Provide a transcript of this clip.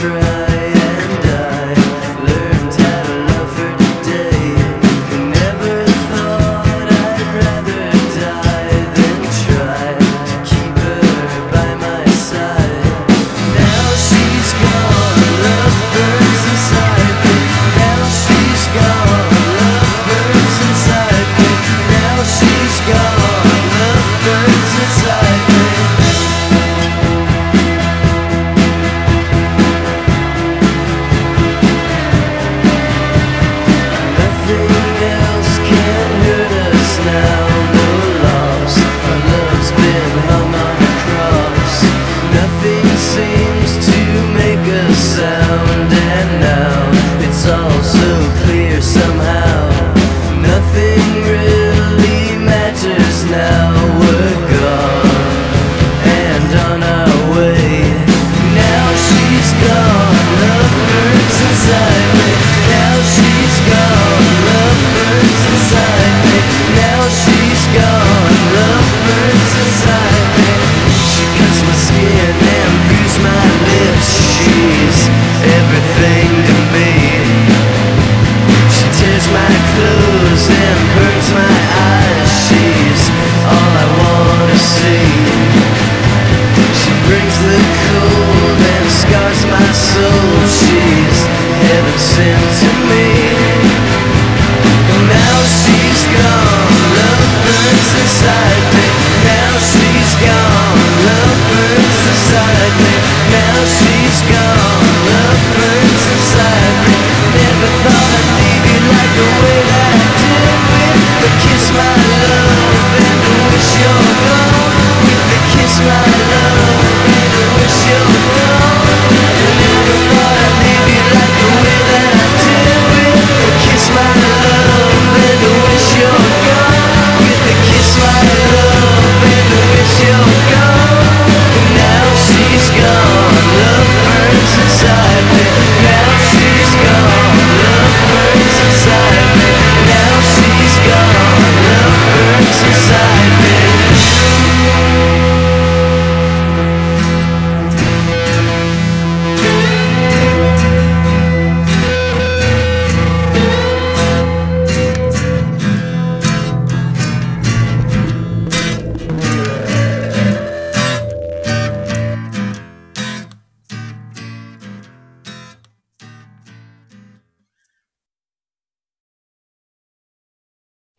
cry, and I learned how to love her today. Never thought I'd rather die than try to keep her by my side. Now she's gone, love burns inside me. Now she's gone, love burns inside me. Now she's gone, love burns inside me. Nothing else can hurt us now. No loss, our love's been hung on a cross. Nothing seems to make a sound, and now it's all so clear somehow. Nothing really matters now. We're gone and on our way. Now she's gone, love burns inside me. Now she's gone, love burns inside me. Now she's gone, love burns inside me. She cuts my skin and bruises my lips. She's everything to me. She tears my clothes and burns my eyes. She's all I wanna see. She brings the cold and scars my soul. She's heaven sent to me.